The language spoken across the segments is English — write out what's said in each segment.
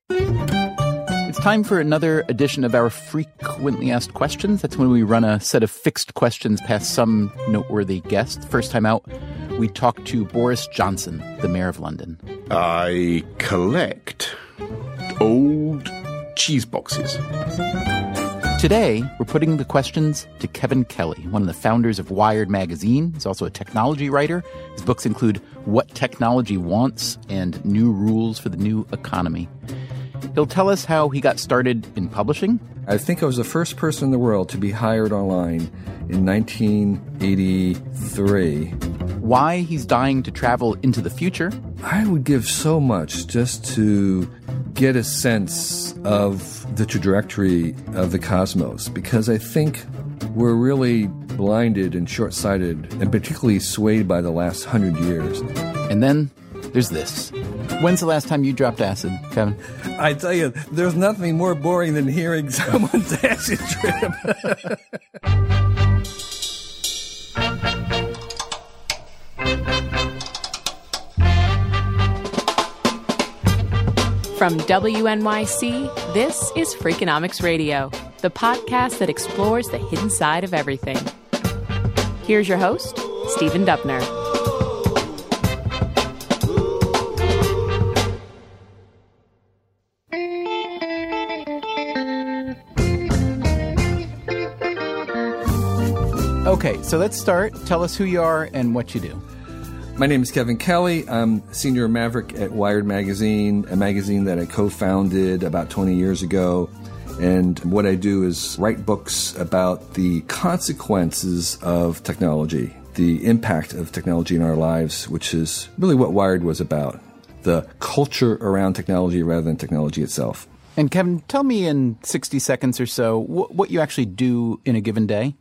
It's time for another edition of our frequently asked questions. That's when we run a set of fixed questions past some noteworthy guest. First time out, we talk to Boris Johnson, the mayor of London. I collect old cheese boxes. Today, we're putting the questions to Kevin Kelly, one of the founders of Wired magazine. He's also a technology writer. His books include What Technology Wants and New Rules for the New Economy. He'll tell us how he got started in publishing. I think I was the first person in the world to be hired online in 1983. Why he's dying to travel into the future. I would give so much just to get a sense of the trajectory of the cosmos, because I think we're really blinded and short-sighted and particularly swayed by the last 100 years. And then there's this. When's the last time you dropped acid, Kevin? I tell you, there's nothing more boring than hearing someone's acid trip. From WNYC, this is Freakonomics Radio, the podcast that explores the hidden side of everything. Here's your host, Stephen Dubner. Okay, so let's start. Tell us who you are and what you do. My name is Kevin Kelly. I'm senior maverick at Wired magazine, a magazine that I co-founded about 20 years ago. And what I do is write books about the consequences of technology, the impact of technology in our lives, which is really what Wired was about, the culture around technology rather than technology itself. And Kevin, tell me in 60 seconds or so what you actually do in a given day.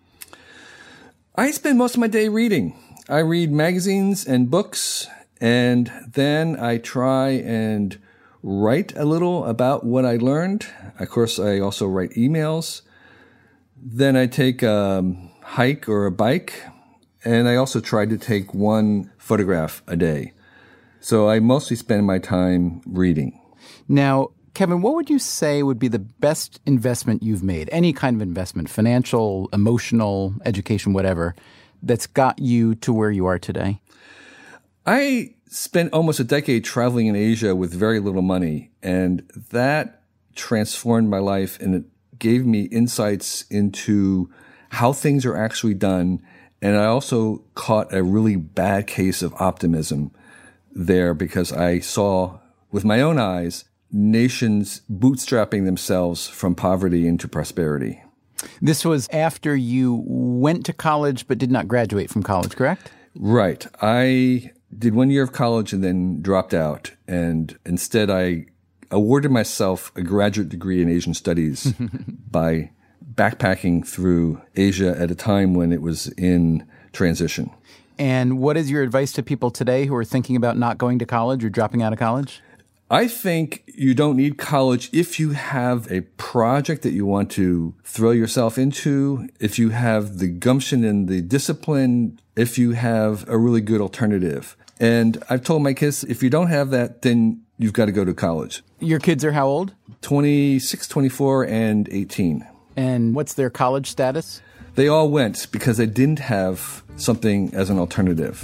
I spend most of my day reading. I read magazines and books, and then I try and write a little about what I learned. Of course, I also write emails. Then I take a hike or a bike, and I also try to take one photograph a day. So I mostly spend my time reading. Now, Kevin, what would you say would be the best investment you've made? Any kind of investment, financial, emotional, education, whatever, that's got you to where you are today? I spent almost a decade traveling in Asia with very little money, and that transformed my life, and it gave me insights into how things are actually done. And I also caught a really bad case of optimism there because I saw with my own eyes nations bootstrapping themselves from poverty into prosperity. This was after you went to college but did not graduate from college, correct? Right. I did 1 year of college and then dropped out. And instead, I awarded myself a graduate degree in Asian studies by backpacking through Asia at a time when it was in transition. And what is your advice to people today who are thinking about not going to college or dropping out of college? I think you don't need college if you have a project that you want to throw yourself into, if you have the gumption and the discipline, if you have a really good alternative. And I've told my kids, if you don't have that, then you've got to go to college. Your kids are how old? 26, 24, and 18. And what's their college status? They all went because they didn't have something as an alternative.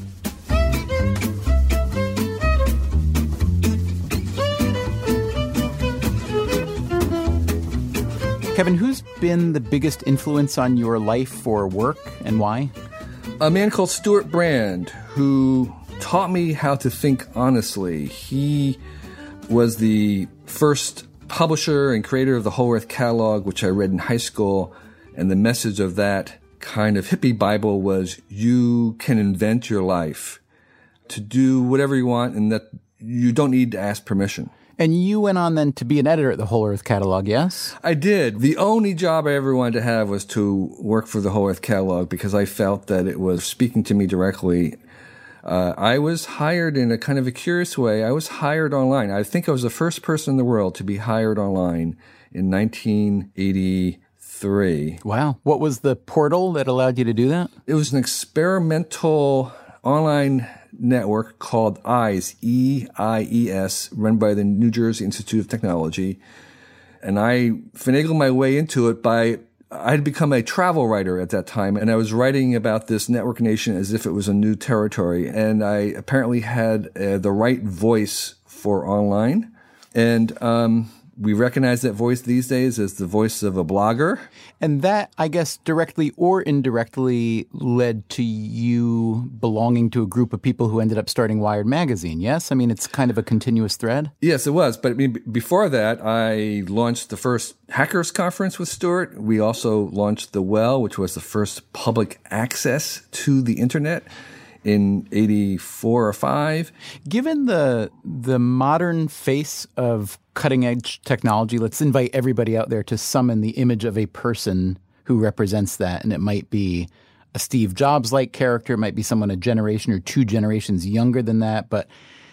Kevin, who's been the biggest influence on your life or work and why? A man called Stuart Brand, who taught me how to think honestly. He was the first publisher and creator of the Whole Earth Catalog, which I read in high school. And the message of that kind of hippie Bible was you can invent your life to do whatever you want and that you don't need to ask permission. And you went on then to be an editor at the Whole Earth Catalog, yes? I did. The only job I ever wanted to have was to work for the Whole Earth Catalog because I felt that it was speaking to me directly. I was hired in a kind of a curious way. I was hired online. I think I was the first person in the world to be hired online in 1983. Wow. What was the portal that allowed you to do that? It was an experimental online network called EIES, E-I-E-S, run by the New Jersey Institute of Technology. And I finagled my way into it I had become a travel writer at that time, and I was writing about this network nation as if it was a new territory. And I apparently had the right voice for online. And we recognize that voice these days as the voice of a blogger. And that, I guess, directly or indirectly led to you belonging to a group of people who ended up starting Wired Magazine, yes? I mean, it's kind of a continuous thread. Yes, it was. But I mean, before that, I launched the first Hackers Conference with Stuart. We also launched The Well, which was the first public access to the internet in 84 or 5. Given the modern face of cutting-edge technology, let's invite everybody out there to summon the image of a person who represents that. And it might be a Steve Jobs-like character. It might be someone a generation or 2 generations younger than that. But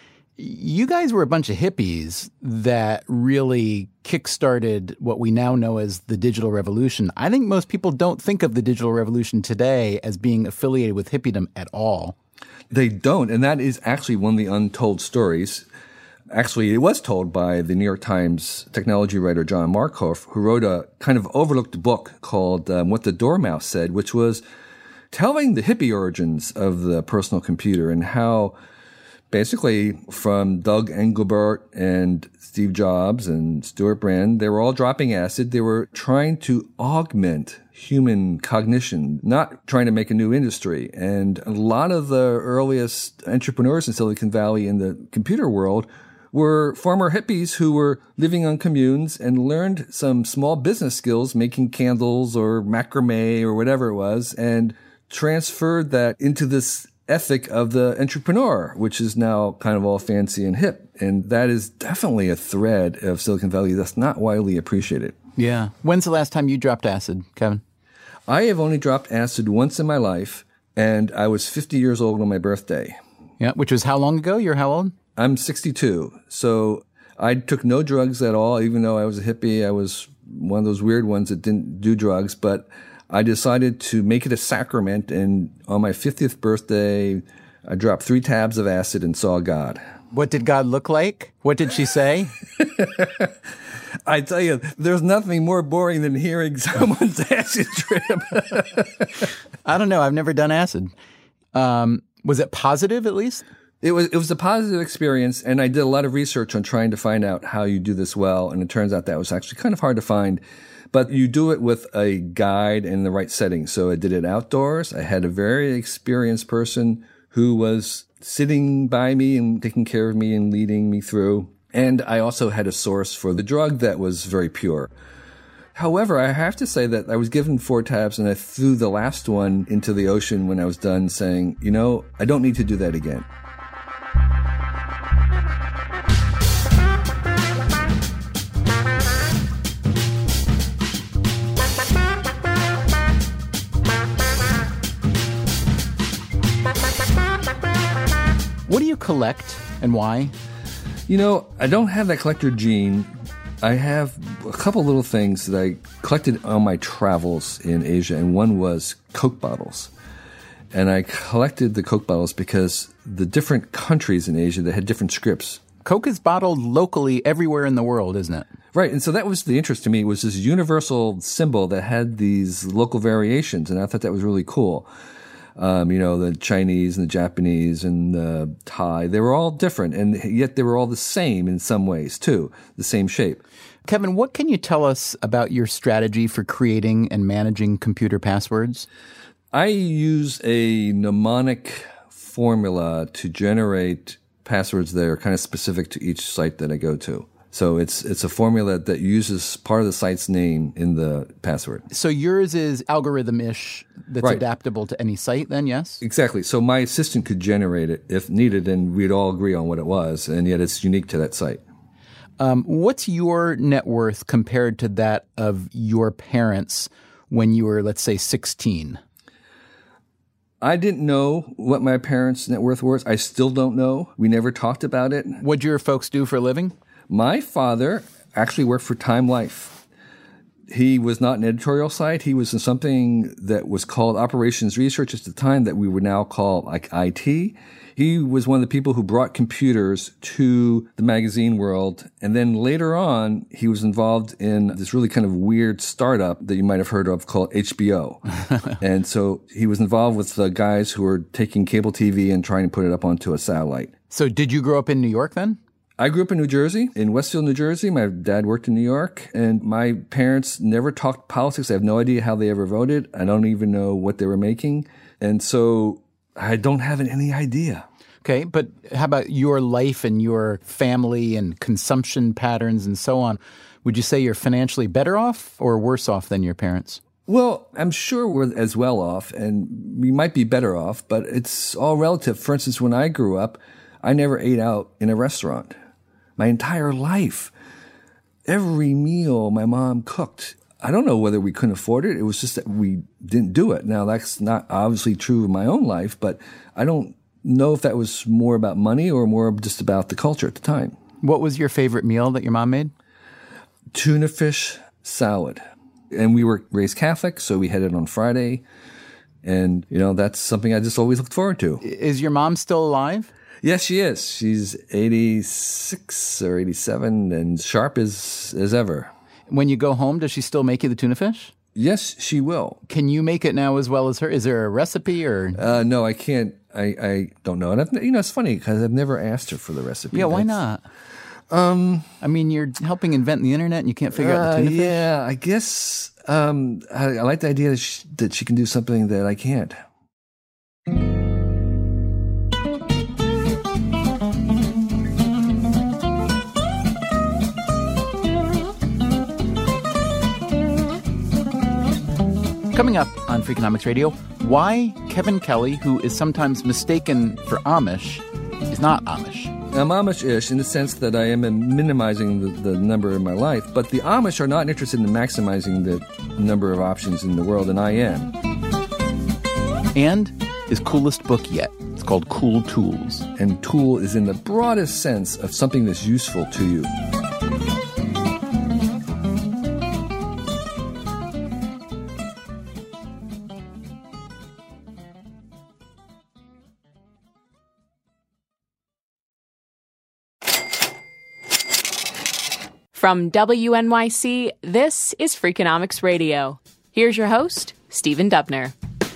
you guys were a bunch of hippies that really kickstarted what we now know as the digital revolution. I think most people don't think of the digital revolution today as being affiliated with hippiedom at all. They don't. And that is actually one of the untold stories. Actually, it was told by the New York Times technology writer John Markoff, who wrote a kind of overlooked book called What the Dormouse Said, which was telling the hippie origins of the personal computer and how basically from Doug Engelbart and Steve Jobs and Stuart Brand, they were all dropping acid. They were trying to augment human cognition, not trying to make a new industry. And a lot of the earliest entrepreneurs in Silicon Valley in the computer world were former hippies who were living on communes and learned some small business skills, making candles or macrame or whatever it was, and transferred that into this ethic of the entrepreneur, which is now kind of all fancy and hip. And that is definitely a thread of Silicon Valley that's not widely appreciated. Yeah. When's the last time you dropped acid, Kevin? I have only dropped acid once in my life, and I was 50 years old on my birthday. Yeah, which was how long ago? You're how old? I'm 62. So I took no drugs at all, even though I was a hippie. I was one of those weird ones that didn't do drugs, but I decided to make it a sacrament, and on my 50th birthday, I dropped 3 tabs of acid and saw God. What did God look like? What did she say? I tell you, there's nothing more boring than hearing someone's acid trip. I don't know. I've never done acid. Was it positive at least? It was a positive experience, and I did a lot of research on trying to find out how you do this well, and it turns out that was actually kind of hard to find. But you do it with a guide in the right setting. So I did it outdoors. I had a very experienced person who was sitting by me and taking care of me and leading me through. And I also had a source for the drug that was very pure. However, I have to say that I was given 4 tabs and I threw the last one into the ocean when I was done, saying, I don't need to do that again. What do you collect and why? I don't have that collector gene. I have a couple little things that I collected on my travels in Asia, and one was Coke bottles. And I collected the Coke bottles because the different countries in Asia, they had different scripts. Coke is bottled locally everywhere in the world, isn't it? Right. And so that was the interest to me, was this universal symbol that had these local variations. And I thought that was really cool. The Chinese and the Japanese and the Thai, they were all different, and yet they were all the same in some ways, too, the same shape. Kevin, what can you tell us about your strategy for creating and managing computer passwords? I use a mnemonic formula to generate passwords that are kind of specific to each site that I go to. So it's a formula that uses part of the site's name in the password. So yours is algorithm-ish that's right. Adaptable to any site then, yes? Exactly. So my assistant could generate it if needed, and we'd all agree on what it was, and yet it's unique to that site. What's your net worth compared to that of your parents when you were, let's say, 16? I didn't know what my parents' net worth was. I still don't know. We never talked about it. What'd your folks do for a living? My father actually worked for Time Life. He was not an editorial site. He was in something that was called operations research at the time that we would now call like IT. He was one of the people who brought computers to the magazine world. And then later on, he was involved in this really kind of weird startup that you might have heard of called HBO. And so he was involved with the guys who were taking cable TV and trying to put it up onto a satellite. So did you grow up in New York then? I grew up in New Jersey, in Westfield, New Jersey. My dad worked in New York, and my parents never talked politics. I have no idea how they ever voted. I don't even know what they were making. And so I don't have any idea. Okay, but how about your life and your family and consumption patterns and so on? Would you say you're financially better off or worse off than your parents? Well, I'm sure we're as well off, and we might be better off, but it's all relative. For instance, when I grew up, I never ate out in a restaurant. My entire life, every meal my mom cooked. I don't know whether we couldn't afford it. It was just that we didn't do it. Now, that's not obviously true of my own life, but I don't know if that was more about money or more just about the culture at the time. What was your favorite meal that your mom made? Tuna fish salad. And we were raised Catholic, so we had it on Friday. And, that's something I just always looked forward to. Is your mom still alive? Yes, she is. She's 86 or 87 and sharp as ever. When you go home, does she still make you the tuna fish? Yes, she will. Can you make it now as well as her? Is there a recipe or? No, I can't. I don't know. And it's funny because I've never asked her for the recipe. Yeah, why not? I mean, you're helping invent the internet and you can't figure out the tuna fish? Yeah, I guess I like the idea that she can do something that I can't. Coming up on Freakonomics Radio, why Kevin Kelly, who is sometimes mistaken for Amish, is not Amish. I'm Amish-ish in the sense that I am minimizing the number in my life, but the Amish are not interested in maximizing the number of options in the world, and I am. And his coolest book yet. It's called Cool Tools. And tool is in the broadest sense of something that's useful to you. From WNYC, this is Freakonomics Radio. Here's your host, Stephen Dubner.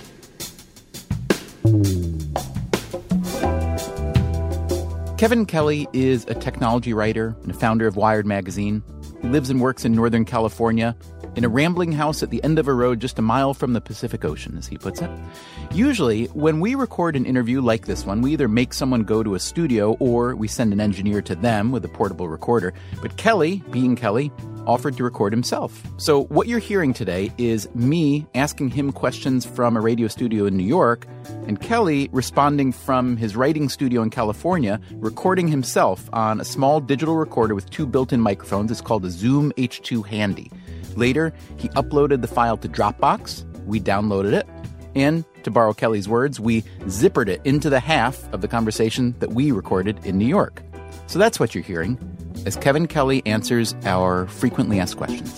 Kevin Kelly is a technology writer and a founder of Wired magazine. He lives and works in Northern California in a rambling house at the end of a road just a mile from the Pacific Ocean, as he puts it. Usually, when we record an interview like this one, we either make someone go to a studio or we send an engineer to them with a portable recorder. But Kelly, being Kelly, offered to record himself. So what you're hearing today is me asking him questions from a radio studio in New York and Kelly responding from his writing studio in California, recording himself on a small digital recorder with two built-in microphones. It's called a Zoom H2 Handy. Later, he uploaded the file to Dropbox. We downloaded it. And, to borrow Kelly's words, we zippered it into the half of the conversation that we recorded in New York. So that's what you're hearing as Kevin Kelly answers our frequently asked questions.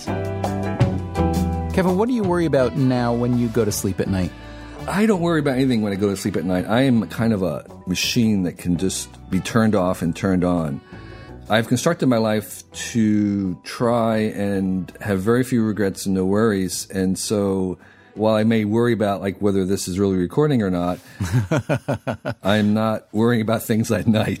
Kevin, what do you worry about now when you go to sleep at night? I don't worry about anything when I go to sleep at night. I am kind of a machine that can just be turned off and turned on. I've constructed my life to try and have very few regrets and no worries. And so while I may worry about like whether this is really recording or not, I'm not worrying about things at night.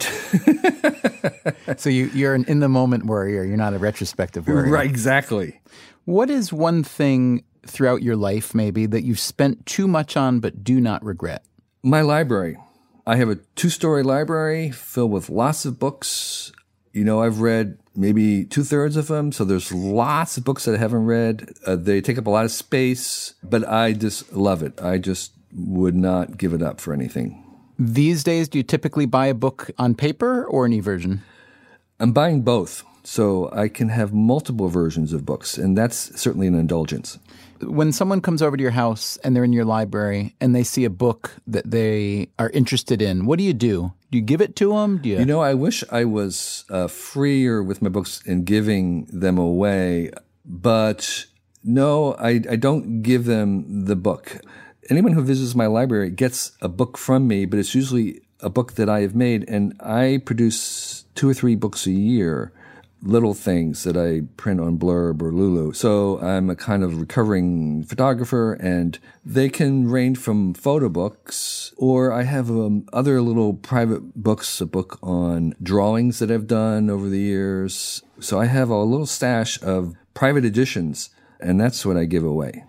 So you're an in-the-moment worrier. You're not a retrospective worrier. Right, exactly. What is one thing throughout your life maybe that you've spent too much on but do not regret? My library. I have a 2-story library filled with lots of books. I've read maybe 2/3 of them, so there's lots of books that I haven't read. They take up a lot of space, but I just love it. I just would not give it up for anything. These days, do you typically buy a book on paper or an e-version? I'm buying both, so I can have multiple versions of books, and that's certainly an indulgence. When someone comes over to your house and they're in your library and they see a book that they are interested in, what do? Do you give it to them? I wish I was freer with my books in giving them away, but No, I don't give them the book. Anyone who visits my library gets a book from me, but it's usually a book that I have made, and I produce 2 or 3 books a year, little things that I print on Blurb or Lulu. So I'm a kind of recovering photographer, and they can range from photo books, or I have other little private books, a book on drawings that I've done over the years. So I have a little stash of private editions, and that's what I give away.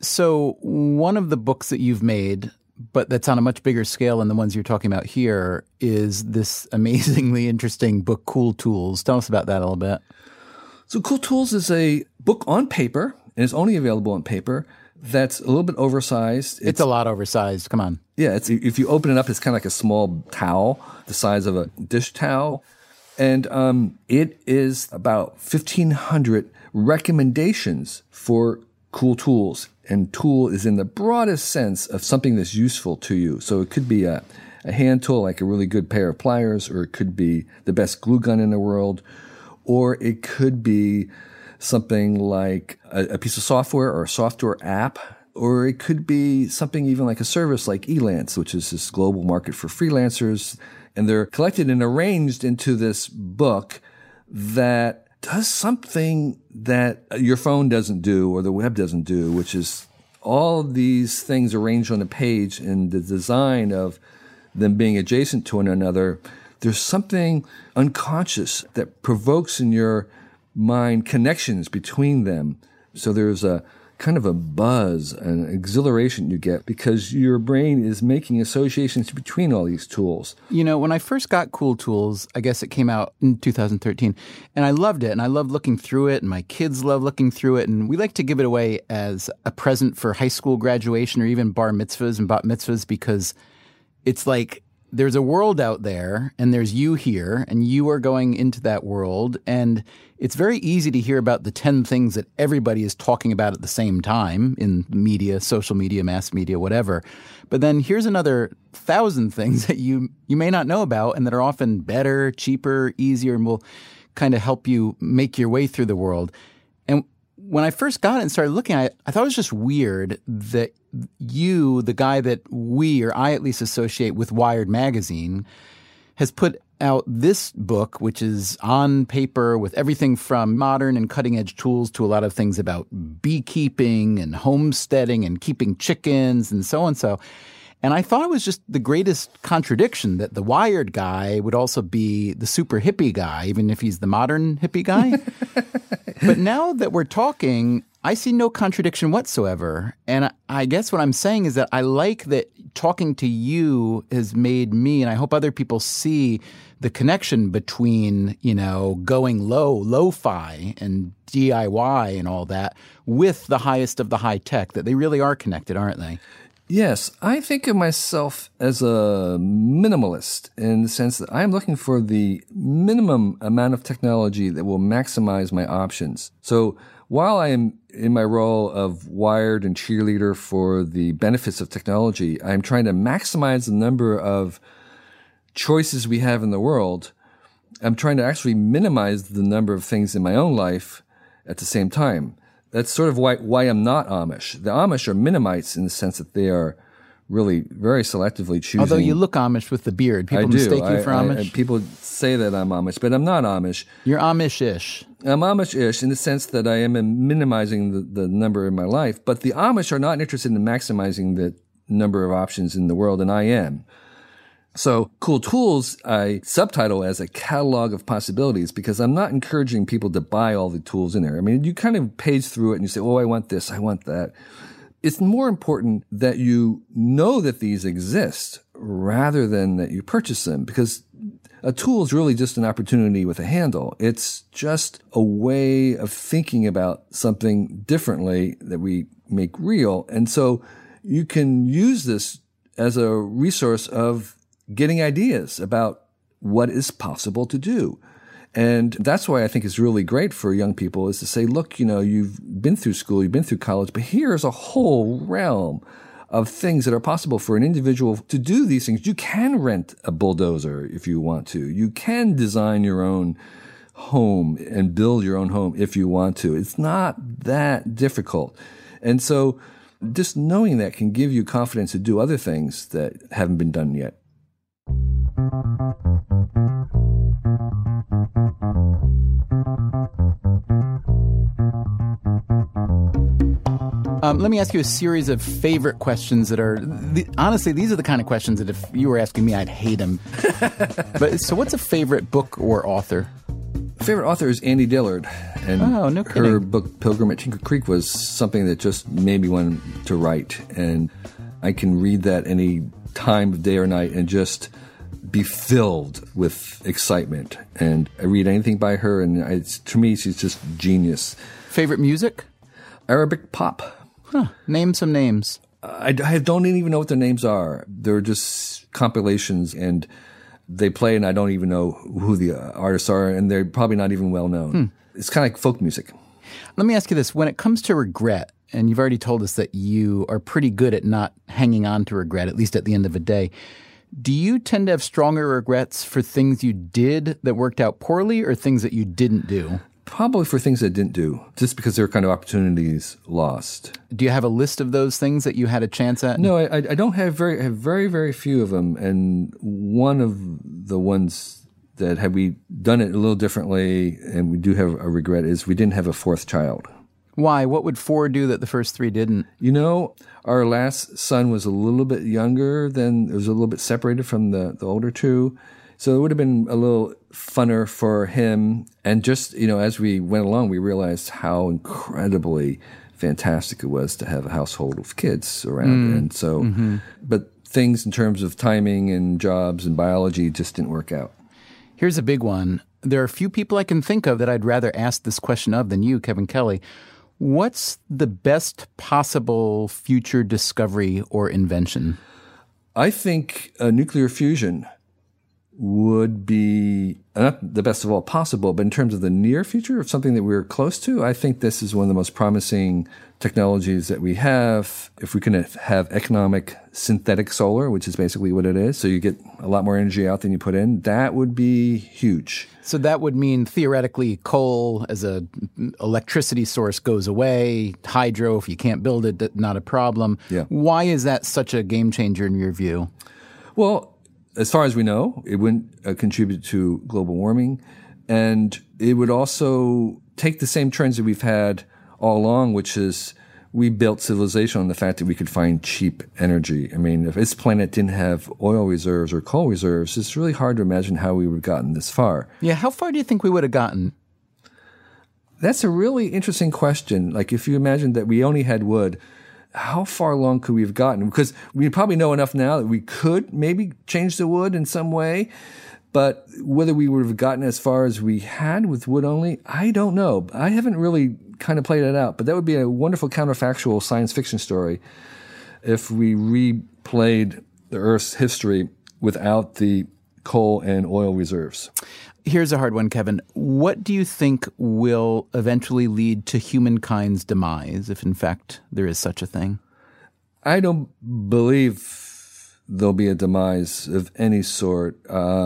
So one of the books that you've made, but that's on a much bigger scale than the ones you're talking about here, is this amazingly interesting book, Cool Tools. Tell us about that a little bit. So Cool Tools is a book on paper, and it's only available on paper, that's a little bit oversized. It's a lot oversized. Come on. Yeah, if you open it up, it's kind of like a small towel, the size of a dish towel. And it is about 1,500 recommendations for cool tools. And tool is in the broadest sense of something that's useful to you. So it could be a hand tool, like a really good pair of pliers, or it could be the best glue gun in the world, or it could be something like a piece of software or a software app, or it could be something even like a service like Elance, which is this global market for freelancers. And they're collected and arranged into this book that does something that your phone doesn't do or the web doesn't do, which is all of these things arranged on a page and the design of them being adjacent to one another. There's something unconscious that provokes in your mind connections between them. So there's a kind of a buzz, an exhilaration you get because your brain is making associations between all these tools. You know, when I first got Cool Tools, I guess it came out in 2013, and I loved it, and I loved looking through it, and my kids love looking through it, and we like to give it away as a present for high school graduation or even bar mitzvahs and bat mitzvahs because it's like there's a world out there, and there's you here, and you are going into that world, and it's very easy to hear about the 10 things that everybody is talking about at the same time in media, social media, mass media, whatever. But then here's another 1,000 things that you may not know about and that are often better, cheaper, easier, and will kind of help you make your way through the world. And when I first got it and started looking at it, I thought it was just weird that you, the guy that we, or I at least associate with Wired Magazine, has put out this book, which is on paper with everything from modern and cutting-edge tools to a lot of things about beekeeping and homesteading and keeping chickens and so and so. And I thought it was just the greatest contradiction that the Wired guy would also be the super hippie guy, even if he's the modern hippie guy. But now that we're talking, I see no contradiction whatsoever. And I guess what I'm saying is that I like that talking to you has made me, and I hope other people see the connection between, you know, going low, lo-fi and DIY and all that with the highest of the high tech, that they really are connected, aren't they? Yes, I think of myself as a minimalist in the sense that I'm looking for the minimum amount of technology that will maximize my options. So while I am in my role of wired and cheerleader for the benefits of technology, I'm trying to maximize the number of choices we have in the world. I'm trying to actually minimize the number of things in my own life at the same time. That's sort of why I'm not Amish. The Amish are Minimites in the sense that they are really very selectively choosing. Although you look Amish with the beard. People mistake you for Amish. People say that I'm Amish, but I'm not Amish. You're Amish-ish. I'm Amish-ish in the sense that I am minimizing the number in my life, but the Amish are not interested in maximizing the number of options in the world, and I am. So Cool Tools, I subtitle as a catalog of possibilities because I'm not encouraging people to buy all the tools in there. I mean, you kind of page through it and you say, oh, I want this, I want that. It's more important that you know that these exist rather than that you purchase them, because a tool is really just an opportunity with a handle. It's just a way of thinking about something differently that we make real. And so you can use this as a resource of getting ideas about what is possible to do. And that's why I think it's really great for young people is to say, look, you know, you've been through school, you've been through college, but here's a whole realm of things that are possible for an individual to do these things. You can rent a bulldozer if you want to. You can design your own home and build your own home if you want to. It's not that difficult. And so just knowing that can give you confidence to do other things that haven't been done yet. Let me ask you a series of favorite questions that are, honestly, these are the kind of questions that if you were asking me, I'd hate them. So what's a favorite book or author? Favorite author is Andy Dillard. And no kidding. Her book, Pilgrim at Tinker Creek, was something that just made me want to write. And I can read that any time of day or night and just be filled with excitement. And I read anything by her, and to me, she's just genius. Favorite music? Arabic pop. Huh. Name some names. I don't even know what their names are. They're just compilations, and they play, and I don't even know who the artists are, and they're probably not even well known. It's kind of like folk music. Let me ask you this. When it comes to regret, and you've already told us that you are pretty good at not hanging on to regret, at least at the end of a day, do you tend to have stronger regrets for things you did that worked out poorly or things that you didn't do? Probably for things I didn't do, just because there were kind of opportunities lost. Do you have a list of those things that you had a chance at? No, I don't have I have very, very few of them. And one of the ones that had we done it a little differently, and we do have a regret, is we didn't have a fourth child. Why? What would 4 do that the first 3 didn't? You know, our last son was a little bit younger it was a little bit separated from the older 2. So it would have been a little funner for him. And just, as we went along, we realized how incredibly fantastic it was to have a household of kids around. And so, but things in terms of timing and jobs and biology just didn't work out. Here's a big one. There are a few people I can think of that I'd rather ask this question of than you, Kevin Kelly. What's the best possible future discovery or invention? I think nuclear fusion would be not the best of all possible, but in terms of the near future of something that we're close to, I think this is one of the most promising technologies that we have. If we can have economic synthetic solar, which is basically what it is, so you get a lot more energy out than you put in, that would be huge. So that would mean theoretically coal as a electricity source goes away, hydro, if you can't build it, not a problem. Yeah. Why is that such a game changer in your view? Well, as far as we know, it wouldn't contribute to global warming, and it would also take the same trends that we've had all along, which is we built civilization on the fact that we could find cheap energy. I mean, if this planet didn't have oil reserves or coal reserves, it's really hard to imagine how we would have gotten this far. Yeah, how far do you think we would have gotten? That's a really interesting question. Like, if you imagine that we only had wood, how far along could we have gotten? Because we probably know enough now that we could maybe change the wood in some way, but whether we would have gotten as far as we had with wood only, I don't know. I haven't really kind of played it out, but that would be a wonderful counterfactual science fiction story if we replayed the Earth's history without the coal and oil reserves. Here's a hard one, Kevin. What do you think will eventually lead to humankind's demise, if in fact there is such a thing? I don't believe there'll be a demise of any sort.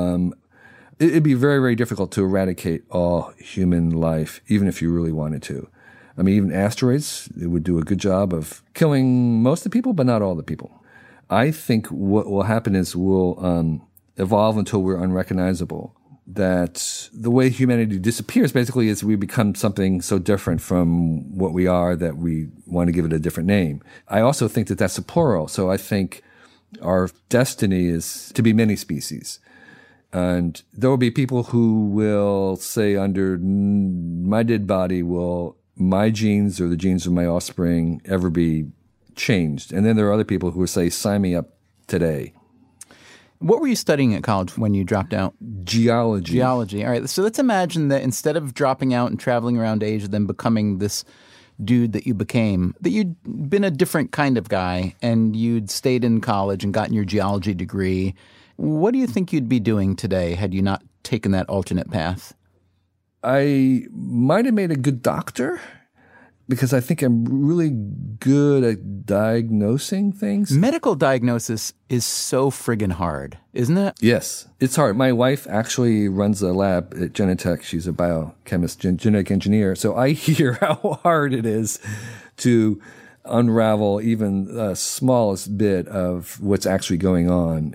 It'd be very, very difficult to eradicate all human life, even if you really wanted to. I mean, even asteroids, it would do a good job of killing most of the people, but not all the people. I think what will happen is we'll evolve until we're unrecognizable. That the way humanity disappears basically is we become something so different from what we are that we want to give it a different name. I also think that that's a plural. So I think our destiny is to be many species. And there will be people who will say under my dead body will my genes or the genes of my offspring ever be changed. And then there are other people who will say, sign me up today. What were you studying at college when you dropped out? Geology. Geology. All right. So let's imagine that instead of dropping out and traveling around Asia, then becoming this dude that you became, that you'd been a different kind of guy and you'd stayed in college and gotten your geology degree. What do you think you'd be doing today had you not taken that alternate path? I might have made a good doctor because I think I'm really good at diagnosing things. Medical diagnosis is so friggin' hard, isn't it? Yes, it's hard. My wife actually runs a lab at Genentech. She's a biochemist, genetic engineer. So I hear how hard it is to unravel even the smallest bit of what's actually going on.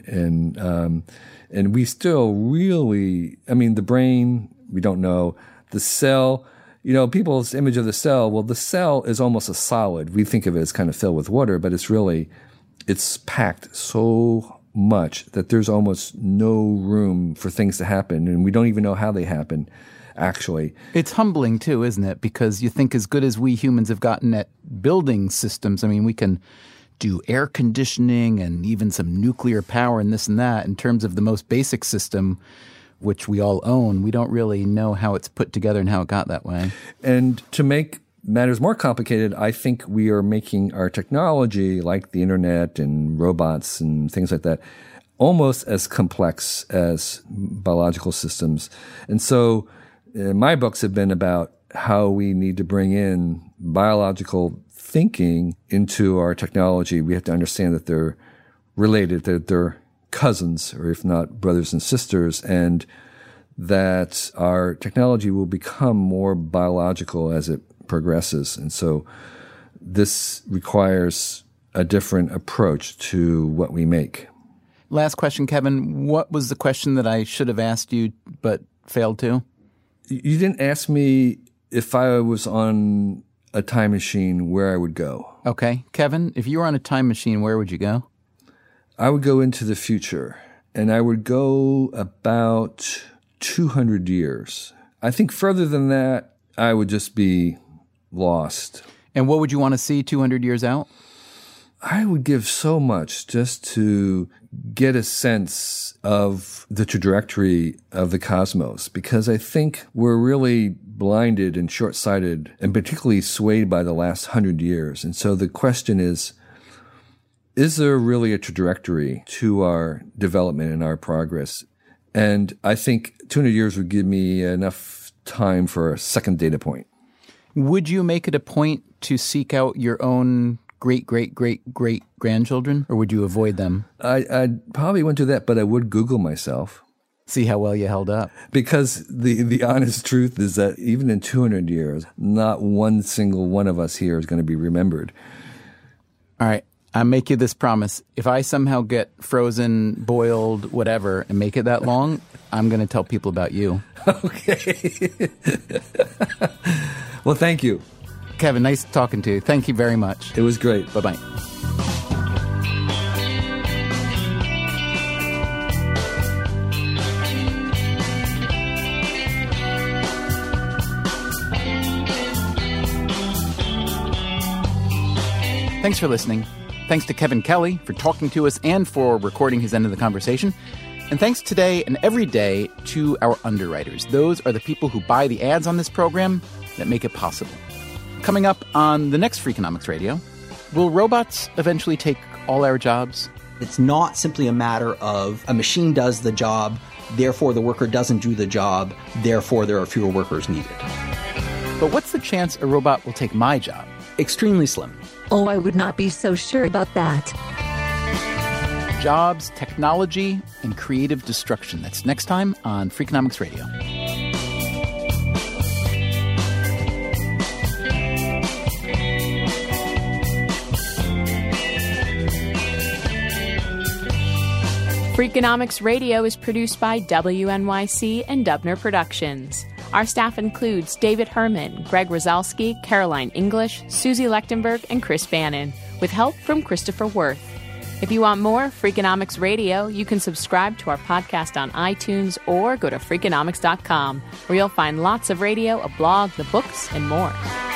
And we still really, I mean, the brain, we don't know. The cell, people's image of the cell, well, the cell is almost a solid. We think of it as kind of filled with water, but it's packed so much that there's almost no room for things to happen, and we don't even know how they happen, actually. It's humbling, too, isn't it? Because you think as good as we humans have gotten at building systems, I mean, we can do air conditioning and even some nuclear power and this and that. In terms of the most basic system, which we all own, we don't really know how it's put together and how it got that way. And to make matters more complicated, I think we are making our technology, like the internet and robots and things like that, almost as complex as biological systems. And so my books have been about how we need to bring in biological thinking into our technology. We have to understand that they're related, that they're cousins, or if not brothers and sisters, and that our technology will become more biological as it progresses. And so this requires a different approach to what we make. Last question, Kevin. What was the question that I should have asked you but failed to? You didn't ask me if I was on a time machine where I would go. Okay. Kevin, if you were on a time machine, where would you go? I would go into the future, and I would go about 200 years. I think further than that, I would just be lost. And what would you want to see 200 years out? I would give so much just to get a sense of the trajectory of the cosmos, because I think we're really blinded and short-sighted and particularly swayed by the last 100 years. And so the question is there really a trajectory to our development and our progress? And I think 200 years would give me enough time for a second data point. Would you make it a point to seek out your own great-great-great-great-grandchildren, or would you avoid them? I probably wouldn't do that, but I would Google myself. See how well you held up. Because the honest truth is that even in 200 years, not one single one of us here is going to be remembered. All right. I make you this promise. If I somehow get frozen, boiled, whatever, and make it that long, I'm going to tell people about you. Okay. Well, thank you. Kevin, nice talking to you. Thank you very much. It was great. Bye-bye. Thanks for listening. Thanks to Kevin Kelly for talking to us and for recording his end of the conversation. And thanks today and every day to our underwriters. Those are the people who buy the ads on this program that make it possible. Coming up on the next Freakonomics Radio, will robots eventually take all our jobs? It's not simply a matter of a machine does the job, therefore the worker doesn't do the job, therefore there are fewer workers needed. But what's the chance a robot will take my job? Extremely slim. Oh, I would not be so sure about that. Jobs, technology, and creative destruction. That's next time on Freakonomics Radio. Freakonomics Radio is produced by WNYC and Dubner Productions. Our staff includes David Herman, Greg Rosalski, Caroline English, Susie Lechtenberg, and Chris Bannon, with help from Christopher Worth. If you want more Freakonomics Radio, you can subscribe to our podcast on iTunes or go to Freakonomics.com, where you'll find lots of radio, a blog, the books, and more.